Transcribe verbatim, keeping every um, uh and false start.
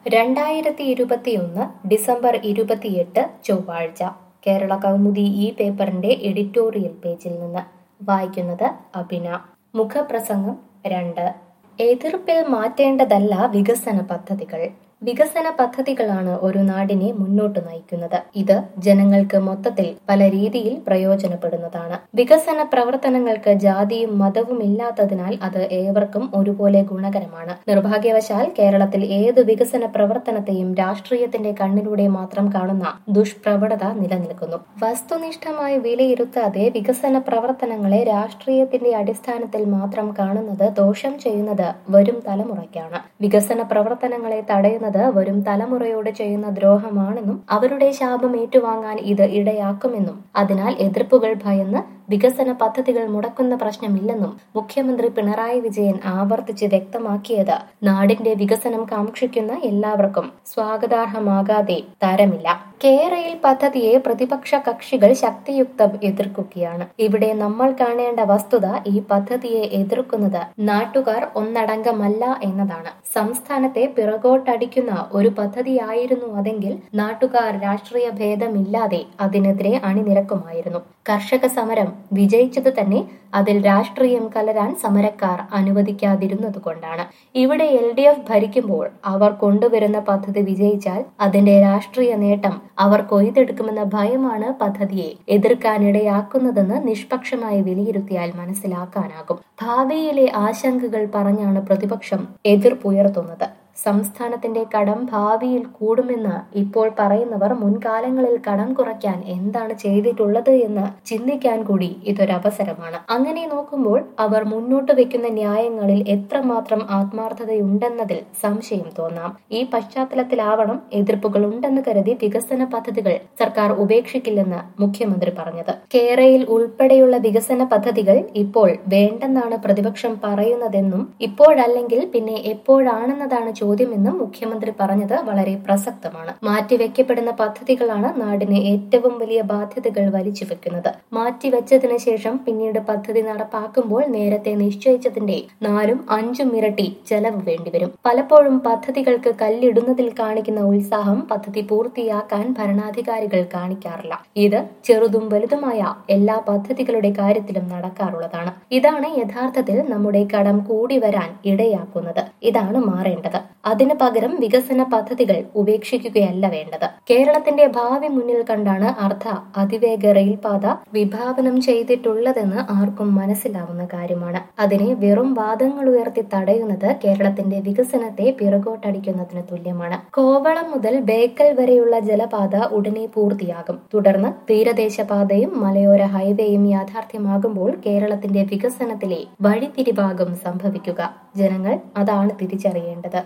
രണ്ടായിരത്തി ഇരുപത്തിയൊന്ന് ഡിസംബർ ഇരുപത്തിയെട്ട് ചൊവ്വാഴ്ച കേരള കൗമുദി ഈ പേപ്പറിന്റെ എഡിറ്റോറിയൽ പേജിൽ നിന്ന് വായിക്കുന്നത് അഭിന. മുഖപ്രസംഗം രണ്ട്. എതിർപ്പിൽ മാറ്റേണ്ടതല്ല വികസന പദ്ധതികൾ. വികസന പദ്ധതികളാണ് ഒരു നാടിനെ മുന്നോട്ട് നയിക്കുന്നത്. ഇത് ജനങ്ങൾക്ക് മൊത്തത്തിൽ പല രീതിയിൽ പ്രയോജനപ്പെടുന്നതാണ്. വികസന പ്രവർത്തനങ്ങൾക്ക് ജാതിയും മതവും ഇല്ലാത്തതിനാൽ അത് ഏവർക്കും ഒരുപോലെ ഗുണകരമാണ്. നിർഭാഗ്യവശാൽ കേരളത്തിൽ ഏത് വികസന പ്രവർത്തനത്തെയും രാഷ്ട്രീയത്തിന്റെ കണ്ണിലൂടെ മാത്രം കാണുന്ന ദുഷ്പ്രവണത നിലനിൽക്കുന്നു. വസ്തുനിഷ്ഠമായി വിലയിരുത്താതെ വികസന പ്രവർത്തനങ്ങളെ രാഷ്ട്രീയത്തിന്റെ അടിസ്ഥാനത്തിൽ മാത്രം കാണുന്നത് ദോഷം ചെയ്യുന്നത് വരും തലമുറയ്ക്കാണ്. വികസന പ്രവർത്തനങ്ങളെ തടയുന്നത് വരും തലമുറയോട് ചെയ്യുന്ന ദ്രോഹമാണെന്നും അവരുടെ ശാപം ഏറ്റുവാങ്ങാൻ ഇത് ഇടയാക്കുമെന്നും അതിനാൽ എതിർപ്പുകൾ ഭയന്ന് വികസന പദ്ധതികൾ മുടക്കുന്ന പ്രശ്നമില്ലെന്നും മുഖ്യമന്ത്രി പിണറായി വിജയൻ ആവർത്തിച്ച് വ്യക്തമാക്കിയത് നാടിന്റെ വികസനം കാക്ഷിക്കുന്ന എല്ലാവർക്കും സ്വാഗതാർഹമാകാതെ തരമില്ല. കേരയിൽ പദ്ധതിയെ പ്രതിപക്ഷ കക്ഷികൾ ശക്തിയുക്തം എതിർക്കുകയാണ്. ഇവിടെ നമ്മൾ കാണേണ്ട വസ്തുത ഈ പദ്ധതിയെ എതിർക്കുന്നത് നാട്ടുകാർ ഒന്നടങ്കമല്ല എന്നതാണ്. സംസ്ഥാനത്തെ പിറകോട്ടടിക്കുന്ന ഒരു പദ്ധതിയായിരുന്നു അതെങ്കിൽ നാട്ടുകാർ രാഷ്ട്രീയ ഭേദമില്ലാതെ അതിനെതിരെ അണിനിരക്കുമായിരുന്നു. കർഷക സമരം വിജയിച്ചത് തന്നെ അതിൽ രാഷ്ട്രീയം കലരാൻ സമരക്കാർ അനുവദിക്കാതിരുന്നതുകൊണ്ടാണ്. ഇവിടെ എൽ ഡി എഫ് ഭരിക്കുമ്പോൾ അവർ കൊണ്ടുവരുന്ന പദ്ധതി വിജയിച്ചാൽ അതിന്റെ രാഷ്ട്രീയ നേട്ടം അവർ കൊയ്തെടുക്കുമെന്ന ഭയമാണ് പദ്ധതിയെ എതിർക്കാനിടയാക്കുന്നതെന്ന് നിഷ്പക്ഷമായി വിലയിരുത്തിയാൽ മനസ്സിലാക്കാനാകും. ഭാവിയിലെ ആശങ്കകൾ പറഞ്ഞാണ് പ്രതിപക്ഷം എതിർപ്പുയർത്തുന്നത്. സംസ്ഥാനത്തിന്റെ കടം ഭാവിയിൽ കൂടുമെന്ന് ഇപ്പോൾ പറയുന്നവർ മുൻകാലങ്ങളിൽ കടം കുറയ്ക്കാൻ എന്താണ് ചെയ്തിട്ടുള്ളത് എന്ന് ചിന്തിക്കാൻ കൂടി ഇതൊരവസരമാണ്. അങ്ങനെ നോക്കുമ്പോൾ അവർ മുന്നോട്ട് വെക്കുന്ന ന്യായങ്ങളിൽ എത്രമാത്രം ആത്മാർത്ഥതയുണ്ടെന്നതിൽ സംശയം തോന്നാം. ഈ പശ്ചാത്തലത്തിലാവണം എതിർപ്പുകൾ ഉണ്ടെന്ന് കരുതി വികസന പദ്ധതികൾ സർക്കാർ ഉപേക്ഷിക്കില്ലെന്ന് മുഖ്യമന്ത്രി പറഞ്ഞത്. കേരയിൽ ഉൾപ്പെടെയുള്ള വികസന പദ്ധതികൾ ഇപ്പോൾ വേണ്ടെന്നാണ് പ്രതിപക്ഷം പറയുന്നതെന്നും ഇപ്പോഴല്ലെങ്കിൽ പിന്നെ എപ്പോഴാണെന്നതാണ് ചോദ്യമെന്നും മുഖ്യമന്ത്രി പറഞ്ഞത് വളരെ പ്രസക്തമാണ്. മാറ്റിവെക്കപ്പെടുന്ന പദ്ധതികളാണ് നാടിന് ഏറ്റവും വലിയ ബാധ്യതകൾ വലിച്ചു വെക്കുന്നത്. മാറ്റിവെച്ചതിന് ശേഷം പിന്നീട് പദ്ധതി നടപ്പാക്കുമ്പോൾ നേരത്തെ നിശ്ചയിച്ചതിന്റെ നാലും അഞ്ചും ഇരട്ടി ചെലവ് വേണ്ടിവരും. പലപ്പോഴും പദ്ധതികൾക്ക് കല്ലിടുന്നതിൽ കാണിക്കുന്ന ഉത്സാഹം പദ്ധതി പൂർത്തിയാക്കാൻ ഭരണാധികാരികൾ കാണിക്കാറില്ല. ഇത് ചെറുതും വലുതുമായ എല്ലാ പദ്ധതികളുടെ കാര്യത്തിലും നടക്കാറുള്ളതാണ്. ഇതാണ് യഥാർത്ഥത്തിൽ നമ്മുടെ കടം കൂടി വരാൻ ഇടയാക്കുന്നത്. ഇതാണ് മാറേണ്ടത്. അതിനു പകരം വികസന പദ്ധതികൾ ഉപേക്ഷിക്കുകയല്ല വേണ്ടത്. കേരളത്തിന്റെ ഭാവി മുന്നിൽ കണ്ടാണ് അർദ്ധ അതിവേഗ റെയിൽപാത വിഭാവനം ചെയ്തിട്ടുള്ളതെന്ന് ആർക്കും മനസ്സിലാവുന്ന കാര്യമാണ്. അതിനെ വെറും വാദങ്ങൾ ഉയർത്തി തടയുന്നത് കേരളത്തിന്റെ വികസനത്തെ പിറകോട്ടടിക്കുന്നതിന് തുല്യമാണ്. കോവളം മുതൽ ബേക്കൽ വരെയുള്ള ജലപാത ഉടനെ പൂർത്തിയാകും. തുടർന്ന് തീരദേശപാതയും മലയോര ഹൈവേയും യാഥാർത്ഥ്യമാകുമ്പോൾ കേരളത്തിന്റെ വികസനത്തിലെ വഴിത്തിരിവാകും സംഭവിക്കുക. ജനങ്ങൾ അതാണ് തിരിച്ചറിയേണ്ടത്.